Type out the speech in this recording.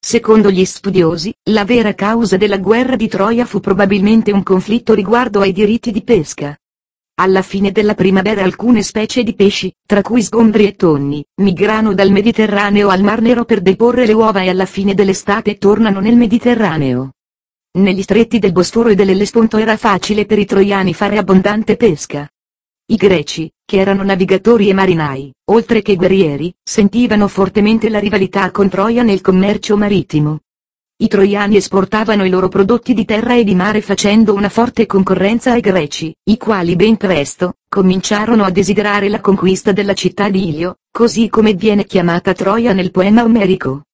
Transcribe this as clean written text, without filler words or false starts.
Secondo gli studiosi, la vera causa della guerra di Troia fu probabilmente un conflitto riguardo ai diritti di pesca. Alla fine della primavera alcune specie di pesci, tra cui sgombri e tonni, migrano dal Mediterraneo al Mar Nero per deporre le uova e alla fine dell'estate tornano nel Mediterraneo. Negli stretti del Bosforo e dell'Ellesponto era facile per i troiani fare abbondante pesca. I greci, che erano navigatori e marinai, oltre che guerrieri, sentivano fortemente la rivalità con Troia nel commercio marittimo. I troiani esportavano i loro prodotti di terra e di mare facendo una forte concorrenza ai greci, i quali ben presto cominciarono a desiderare la conquista della città di Ilio, così come viene chiamata Troia nel poema omerico.